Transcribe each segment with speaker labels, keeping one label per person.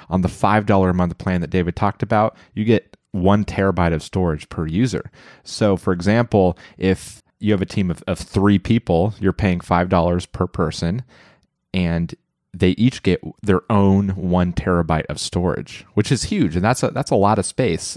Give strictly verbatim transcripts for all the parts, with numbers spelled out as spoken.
Speaker 1: on the five dollars a month plan that David talked about, you get one terabyte of storage per user. So for example, if you have a team of, of three people, you're paying five dollars per person, and they each get their own one terabyte of storage, which is huge. And that's a, that's a lot of space.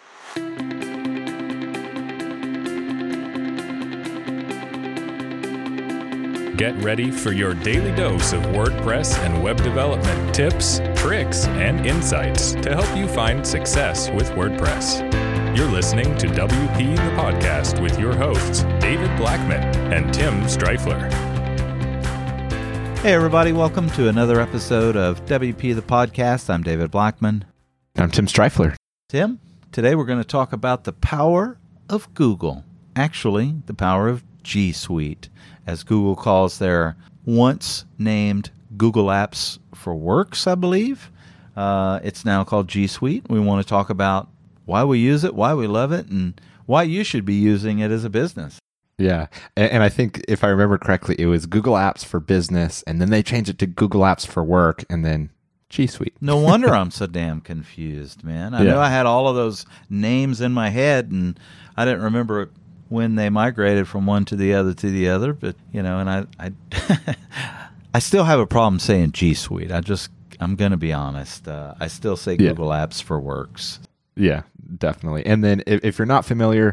Speaker 2: Get ready for your daily dose of WordPress and web development tips, tricks, and insights to help you find success with WordPress. You're listening to W P the Podcast with your hosts, David Blackman and Tim Strifler.
Speaker 3: Hey everybody, welcome to another episode of W P the Podcast. I'm David Blackman.
Speaker 1: I'm Tim Strifler.
Speaker 3: Tim, today we're going to talk about the power of Google. Actually, the power of G Suite, as Google calls their once named Google Apps for Works, I believe. Uh, it's now called G Suite. We want to talk about why we use it, why we love it, and why you should be using it as a business.
Speaker 1: Yeah, and, and I think if I remember correctly, it was Google Apps for Business, and then they changed it to Google Apps for Work, and then G Suite.
Speaker 3: No wonder I'm so damn confused, man. I
Speaker 1: Yeah.
Speaker 3: knew I had all of those names in my head, and I didn't remember when they migrated from one to the other to the other. But you know, and I, I, I still have a problem saying G Suite. I just, I'm going to be honest. Uh, I still say
Speaker 1: Yeah.
Speaker 3: Google Apps for Works.
Speaker 1: Yeah, definitely. And then if, if you're not familiar,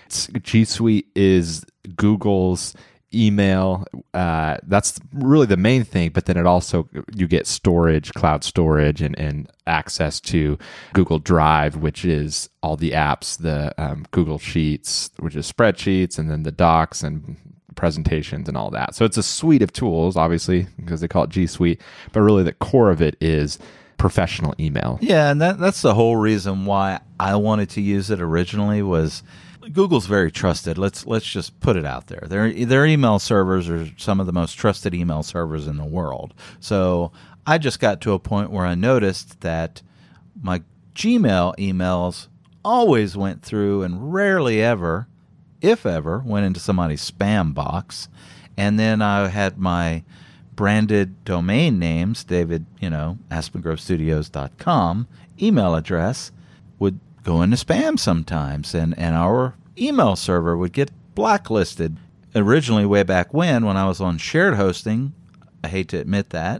Speaker 1: G Suite is Google's email. Uh, that's really the main thing, but then it also, you get storage, cloud storage, and, and access to Google Drive, which is all the apps, the um, Google Sheets, which is spreadsheets, and then the docs and presentations and all that. So it's a suite of tools, obviously, because they call it G Suite, but really the core of it is professional email.
Speaker 3: Yeah, and that, that's the whole reason why I wanted to use it originally. Was Google's very trusted. Let's let's just put it out there. Their their email servers are some of the most trusted email servers in the world. So I just got to a point where I noticed that my Gmail emails always went through and rarely ever, if ever, went into somebody's spam box. And then I had my branded domain names, David, you know, aspen grove studios dot com email address would go into spam sometimes, and, and our email server would get blacklisted. Originally, way back when, when I was on shared hosting, I hate to admit that,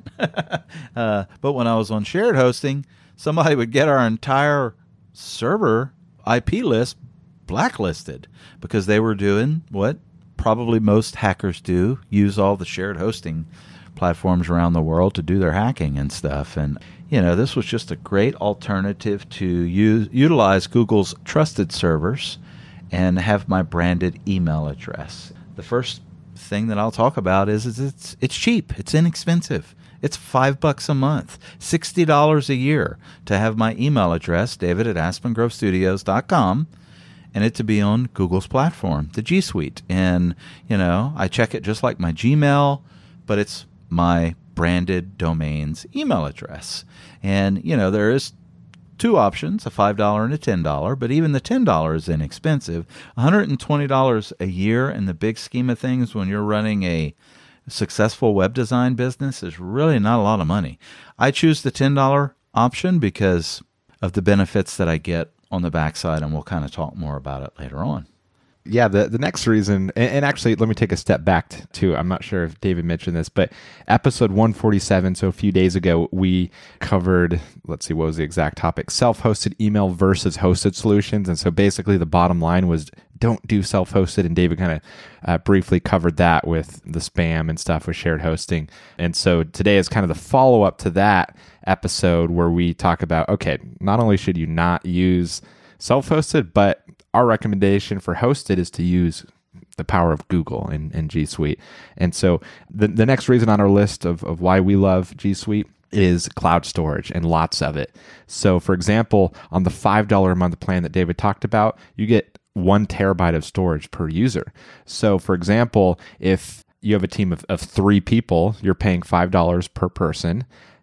Speaker 3: uh, but when I was on shared hosting, somebody would get our entire server I P list blacklisted because they were doing what probably most hackers do, use all the shared hosting platforms around the world to do their hacking and stuff. And, you know, this was just a great alternative to use, utilize Google's trusted servers and have my branded email address. The first thing that I'll talk about is, is it's it's cheap. It's inexpensive. It's five bucks a month, sixty dollars a year to have my email address, David at aspen grove studios dot com, and it to be on Google's platform, the G Suite. And, you know, I check it just like my Gmail, but it's my branded domain's email address. And, you know, there is two options, a five dollars and a ten dollars, but even the ten dollars is inexpensive. one hundred twenty dollars a year in the big scheme of things when you're running a successful web design business is really not a lot of money. I choose the ten dollars option because of the benefits that I get on the backside, and we'll kind of talk more about it later on.
Speaker 1: Yeah, the, the next reason, and, and actually, let me take a step back t- to, I'm not sure if David mentioned this, but episode one forty-seven, so a few days ago, we covered, let's see, what was the exact topic? Self-hosted email versus hosted solutions. And so basically the bottom line was don't do self-hosted, and David kind of uh, briefly covered that with the spam and stuff with shared hosting. And so today is kind of the follow-up to that episode where we talk about, okay, not only should you not use self-hosted, but our recommendation for hosted is to use the power of Google and, and G Suite. And so the, the next reason on our list of, of why we love G Suite is cloud storage, and lots of it. So for example, on the five dollars a month plan that David talked about, you get one terabyte of storage per user. So for example, if you have a team of, of three people, you're paying five dollars per person,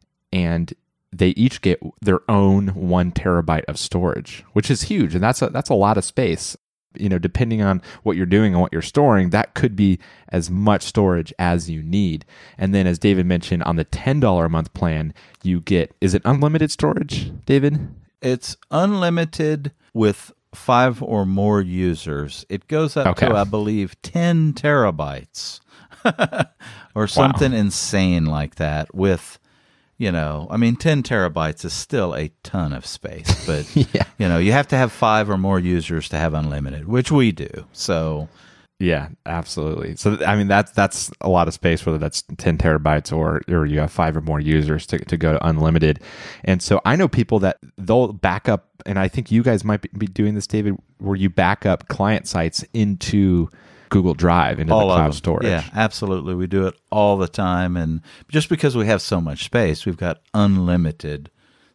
Speaker 1: and they each get their own one terabyte of storage, which is huge. And that's a, that's a lot of space. you know, depending on what you're doing and what you're storing, that could be as much storage as you need. And then as David mentioned, on the ten dollars a month plan, you get, is it unlimited storage, David?
Speaker 3: It's unlimited with five or more users. It goes up
Speaker 1: Okay.
Speaker 3: to, I believe, ten terabytes or something
Speaker 1: Wow.
Speaker 3: insane like that with, you know, I mean, ten terabytes is still a ton of space, but,
Speaker 1: Yeah.
Speaker 3: you know, you have to have five or more users to have unlimited, which we do. So,
Speaker 1: Yeah, absolutely. So, I mean, that's that's a lot of space, whether that's ten terabytes or or you have five or more users to, to go to unlimited. And so I know people that they'll back up, and I think you guys might be, be doing this, David, where you back up client sites into Google Drive, into
Speaker 3: all
Speaker 1: the
Speaker 3: of
Speaker 1: cloud
Speaker 3: them.
Speaker 1: storage.
Speaker 3: Yeah, absolutely. We do it all the time. And just because we have so much space, we've got unlimited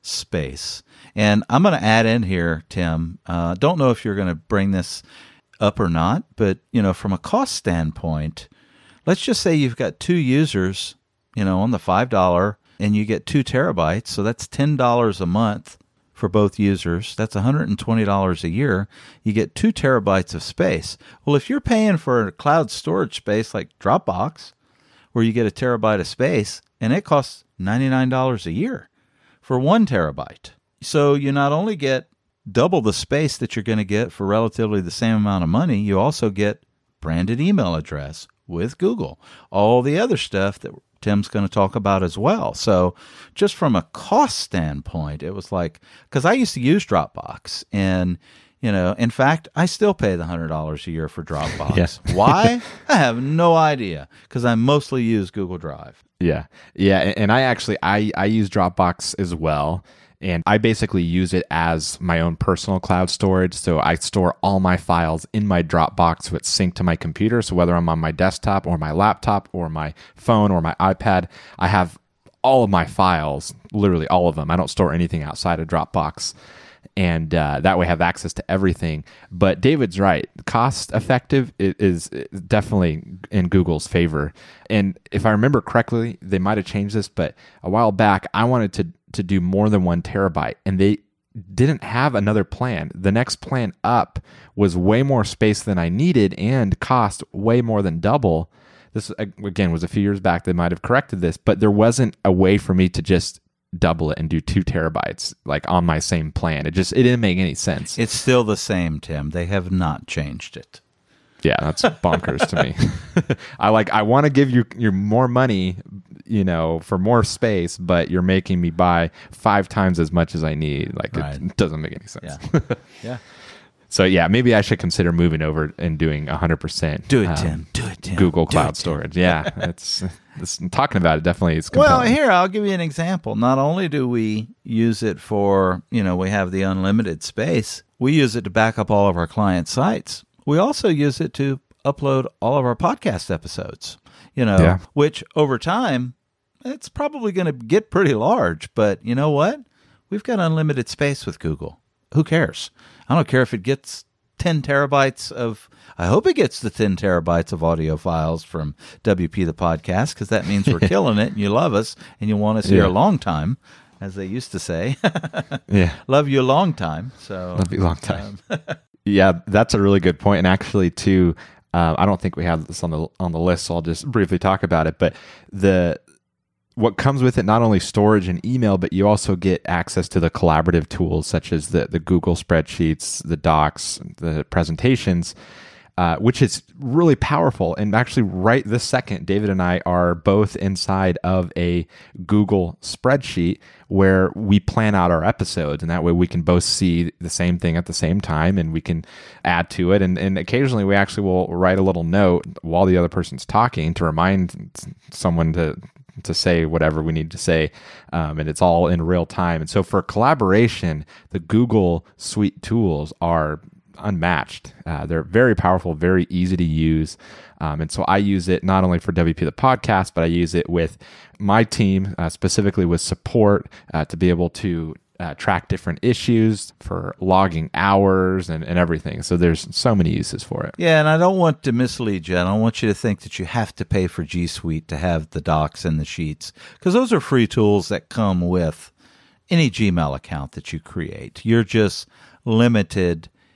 Speaker 3: space. And I'm going to add in here, Tim, uh, don't know if you're going to bring this up or not, but, you know, from a cost standpoint, let's just say you've got two users, you know, on the five dollars and you get two terabytes. So that's ten dollars a month for both users. That's one hundred twenty dollars a year. You get two terabytes of space. Well, if you're paying for a cloud storage space like Dropbox, where you get a terabyte of space, and it costs ninety-nine dollars a year for one terabyte. So you not only get double the space that you're going to get for relatively the same amount of money, you also get branded email address with Google, all the other stuff that Tim's going to talk about as well. So just from a cost standpoint, it was like, because I used to use Dropbox, and, you know, in fact, I still pay the one hundred dollars a year for Dropbox.
Speaker 1: Yes.
Speaker 3: Why? I have no idea, because I mostly use Google Drive.
Speaker 1: Yeah. Yeah. And and I actually, I, I use Dropbox as well. And I basically use it as my own personal cloud storage. So I store all my files in my Dropbox, so it's synced to my computer. So whether I'm on my desktop or my laptop or my phone or my iPad, I have all of my files, literally all of them. I don't store anything outside of Dropbox. And uh, that way I have access to everything. But David's right. Cost effective is definitely in Google's favor. And if I remember correctly, they might have changed this, but a while back, I wanted to, to do more than one terabyte. And they didn't have another plan. The next plan up was way more space than I needed and cost way more than double. This, again, was a few years back. They might have corrected this, but there wasn't a way for me to just double it and do two terabytes like on my same plan. It just, it didn't make any sense.
Speaker 3: It's still the same, Tim. They have not changed it.
Speaker 1: Yeah, that's bonkers to me. I like, I want to give you your more money, you know, for more space, but you're making me buy five times as much as I need. Like,
Speaker 3: Right.
Speaker 1: it doesn't make any sense.
Speaker 3: Yeah. Yeah.
Speaker 1: So yeah, maybe I should consider moving over and doing one hundred percent.
Speaker 3: Do it,
Speaker 1: um,
Speaker 3: Tim. Do it, Tim.
Speaker 1: Google
Speaker 3: Do
Speaker 1: Cloud
Speaker 3: it, Tim.
Speaker 1: Storage. Yeah, it's, it's talking about it definitely is
Speaker 3: Well,
Speaker 1: compelling.
Speaker 3: here, I'll give you an example. Not only do we use it for, you know, we have the unlimited space, we use it to back up all of our client sites. We also use it to upload all of our podcast episodes, you know,
Speaker 1: Yeah.
Speaker 3: which over time, it's probably going to get pretty large. But you know what? We've got unlimited space with Google. Who cares? I don't care if it gets ten terabytes of, I hope it gets the ten terabytes of audio files from W P the podcast, because that means we're killing it and you love us and you want us here
Speaker 1: Yeah.
Speaker 3: a long time, as they used to say.
Speaker 1: Yeah.
Speaker 3: Love you a long time. So
Speaker 1: That'd be a long time. Yeah, that's a really good point. And actually, too, uh, I don't think we have this on the on the list, so I'll just briefly talk about it. But the what comes with it, not only storage and email, but you also get access to the collaborative tools such as the the Google spreadsheets, the docs, the presentations, uh, which is really powerful. And actually, right this second, David and I are both inside of a Google spreadsheet where we plan out our episodes, and that way we can both see the same thing at the same time, and we can add to it. And, and occasionally, we actually will write a little note while the other person's talking to remind someone to to say whatever we need to say, um, and it's all in real time. And so for collaboration, the Google Suite tools are unmatched. Uh, they're very powerful, very easy to use. Um, and so I use it not only for W P the podcast, but I use it with my team, uh, specifically with support, uh, to be able to uh, track different issues, for logging hours and, and everything. So there's so many uses for it.
Speaker 3: Yeah, and I don't want to mislead you. I don't want you to think that you have to pay for G Suite to have the docs and the sheets, because those are free tools that come with any Gmail account that you create. You're just limited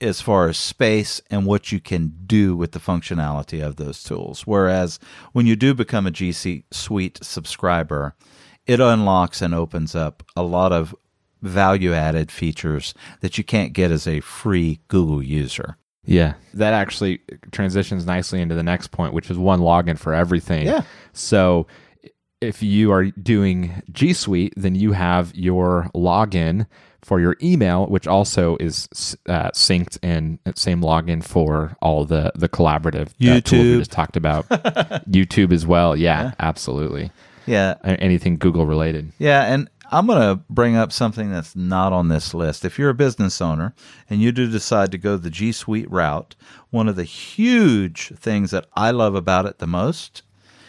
Speaker 3: as far as space and what you can do with the functionality of those tools. Whereas when you do become a G Suite subscriber, it unlocks and opens up a lot of value-added features that you can't get as a free Google user.
Speaker 1: Yeah, that actually transitions nicely into the next point, which is one login for everything.
Speaker 3: Yeah.
Speaker 1: So if you are doing G Suite, then you have your login for your email, which also is uh, synced and same login for all the, the collaborative uh, tools we just talked about. YouTube as well. Yeah, yeah, absolutely.
Speaker 3: Yeah.
Speaker 1: Anything Google related.
Speaker 3: Yeah, and I'm going to bring up something that's not on this list. If you're a business owner and you do decide to go the G Suite route, one of the huge things that I love about it the most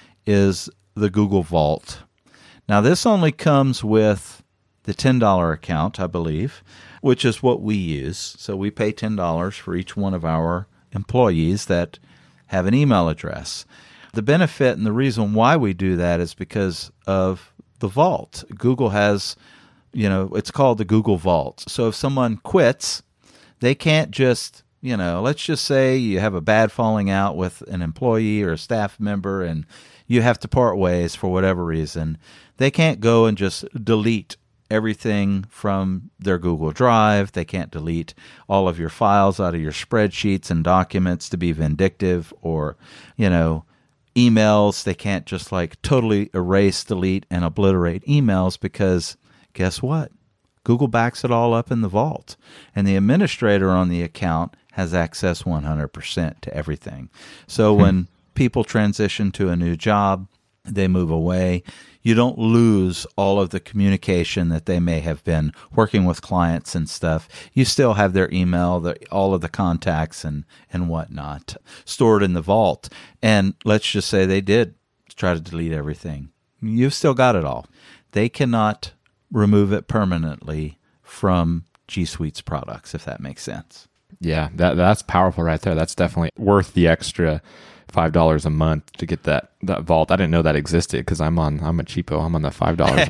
Speaker 3: is the Google Vault. Now, this only comes with the ten dollars account, I believe, which is what we use. So we pay ten dollars for each one of our employees that have an email address. The benefit and the reason why we do that is because of the Vault. Google has, you know, it's called the Google Vault. So if someone quits, they can't just, you know, let's just say you have a bad falling out with an employee or a staff member and you have to part ways for whatever reason. They can't go and just delete everything from their Google Drive. They can't delete all of your files out of your spreadsheets and documents to be vindictive, or, you know, emails. They can't just like totally erase, delete, and obliterate emails because guess what? Google backs it all up in the Vault, and the administrator on the account has access one hundred percent to everything. So when people transition to a new job, they move away, you don't lose all of the communication that they may have been working with clients and stuff. You still have their email, the, all of the contacts and, and whatnot stored in the Vault. And let's just say they did try to delete everything. You've still got it all. They cannot remove it permanently from G Suite's products, if that makes sense.
Speaker 1: Yeah, that that's powerful right there. That's definitely worth the extra five dollars a month to get that, that Vault. I didn't know that existed because I'm on I'm a cheapo. I'm on the five dollars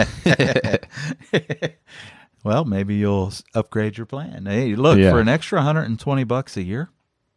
Speaker 1: a month.
Speaker 3: Well, maybe you'll upgrade your plan. Hey, look,
Speaker 1: Yeah.
Speaker 3: for an extra one hundred twenty bucks a year,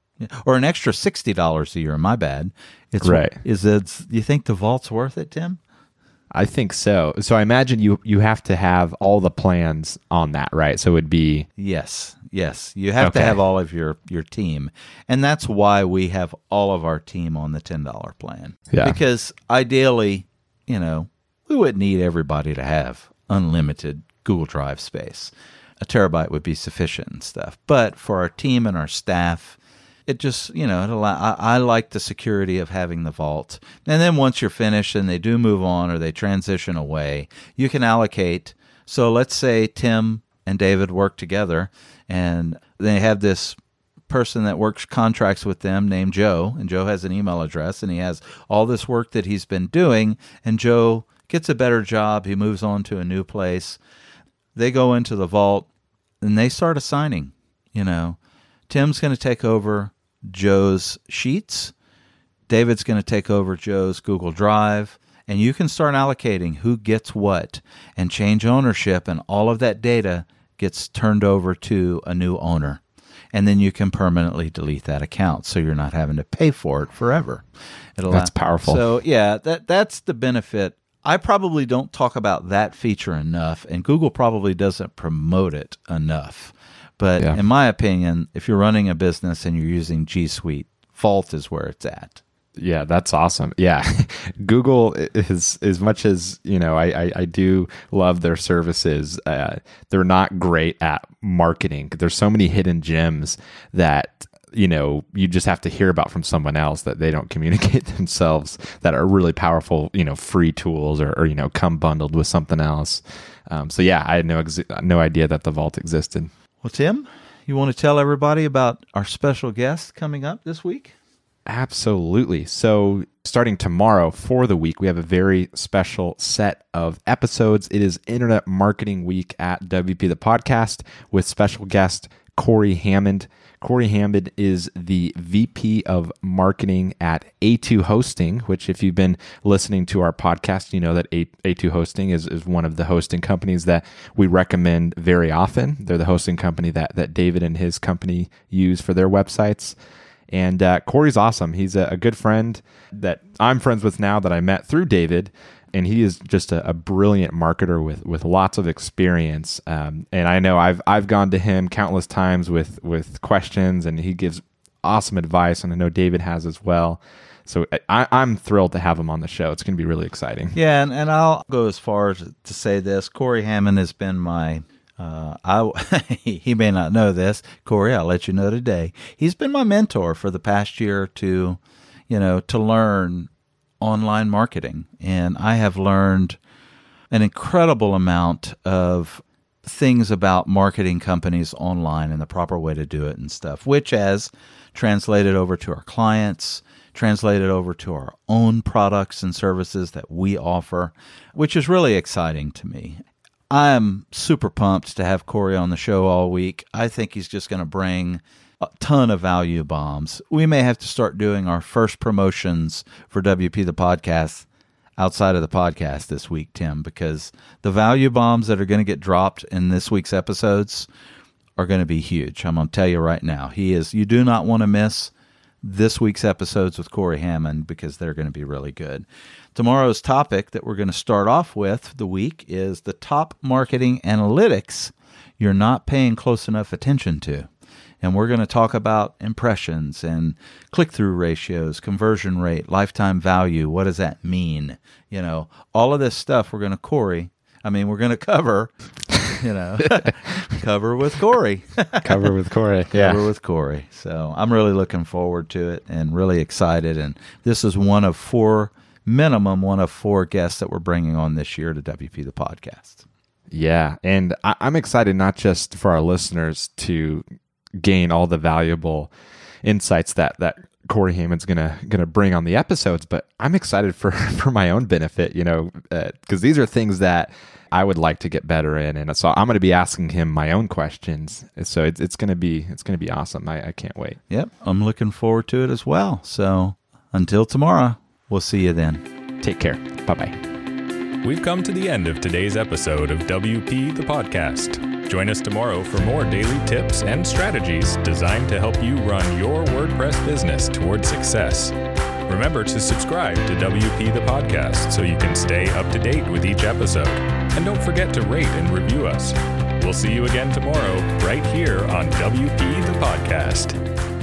Speaker 3: or an extra sixty dollars a year, my bad. It's
Speaker 1: Right.
Speaker 3: Is it? You think the Vault's worth it, Tim?
Speaker 1: I think so. So I imagine you you have to have all the plans on that, right? So it would be
Speaker 3: Yes, yes. You have to
Speaker 1: Okay.
Speaker 3: have all of your, your team. And that's why we have all of our team on the ten dollars plan.
Speaker 1: Yeah.
Speaker 3: Because ideally, you know, we wouldn't need everybody to have unlimited Google Drive space. A terabyte would be sufficient and stuff. But for our team and our staff, it just, you know, it allow, I, I like the security of having the Vault. And then once you're finished and they do move on or they transition away, you can allocate. So let's say Tim and David work together and they have this person that works contracts with them named Joe, and Joe has an email address and he has all this work that he's been doing, and Joe gets a better job. He moves on to a new place. They go into the Vault and they start assigning, you know, Tim's going to take over Joe's Sheets. David's going to take over Joe's Google Drive. And you can start allocating who gets what and change ownership, and all of that data gets turned over to a new owner. And then you can permanently delete that account so you're not having to pay for it forever. It'll
Speaker 1: That's powerful.
Speaker 3: So, yeah, that that's the benefit. I probably don't talk about that feature enough, and Google probably doesn't promote it enough. But
Speaker 1: Yeah.
Speaker 3: in my opinion, if you're running a business and you're using G Suite, Vault is where it's at.
Speaker 1: Yeah, that's awesome. Yeah, Google is, as much as, you know, I, I, I do love their services, uh, they're not great at marketing. There's so many hidden gems that, you know, you just have to hear about from someone else that they don't communicate themselves, that are really powerful, you know, free tools, or, or you know, come bundled with something else. Um, so yeah, I had no ex- no idea that the Vault existed.
Speaker 3: Well, Tim, you want to tell everybody about our special guest coming up this week?
Speaker 1: Absolutely. So starting tomorrow for the week, we have a very special set of episodes. It is Internet Marketing Week at W P the Podcast with special guest Corey Hammond. Corey Hammond is the V P of Marketing at A two Hosting, which if you've been listening to our podcast, you know that A- A2 Hosting is, is one of the hosting companies that we recommend very often. They're the hosting company that, that David and his company use for their websites. And uh, Corey's awesome. He's a, a good friend that I'm friends with now that I met through David. And he is just a, a brilliant marketer with, with lots of experience. Um, and I know I've I've gone to him countless times with, with questions, and he gives awesome advice. And I know David has as well. So I, I'm thrilled to have him on the show. It's going to be really exciting.
Speaker 3: Yeah, and, and I'll go as far as to say this. Corey Hammond has been my, uh, I he may not know this. Corey, I'll let you know today. He's been my mentor for the past year or two, you know, to learn online marketing. And I have learned an incredible amount of things about marketing companies online and the proper way to do it and stuff, which has translated over to our clients, translated over to our own products and services that we offer, which is really exciting to me. I am super pumped to have Corey on the show all week. I think he's just going to bring a ton of value bombs. We may have to start doing our first promotions for W P the podcast outside of the podcast this week, Tim, because the value bombs that are going to get dropped in this week's episodes are going to be huge. I'm going to tell you right now. He is. You do not want to miss this week's episodes with Corey Hammond because they're going to be really good. Tomorrow's topic that we're going to start off with the week is the top marketing analytics you're not paying close enough attention to. And we're going to talk about impressions and click-through ratios, conversion rate, lifetime value. What does that mean? You know, all of this stuff we're going to Corey. I mean, we're going to cover, you know, cover with Corey.
Speaker 1: Cover with Corey. Yeah.
Speaker 3: Cover with Corey. So I'm really looking forward to it and really excited. And this is one of four, minimum one of four guests that we're bringing on this year to W P the podcast.
Speaker 1: Yeah. And I- I'm excited not just for our listeners to gain all the valuable insights that that Corey Hammond's gonna gonna bring on the episodes, but I'm excited for for my own benefit, you know, because uh, these are things that I would like to get better in, and so I'm going to be asking him my own questions. So it's it's gonna be it's gonna be awesome. I, I can't wait.
Speaker 3: Yep, I'm looking forward to it as well. So until tomorrow, we'll see you then.
Speaker 1: Take care. Bye bye.
Speaker 2: We've come to the end of today's episode of W P the Podcast. Join us tomorrow for more daily tips and strategies designed to help you run your WordPress business towards success. Remember to subscribe to W P the Podcast so you can stay up to date with each episode. And don't forget to rate and review us. We'll see you again tomorrow right here on W P the Podcast.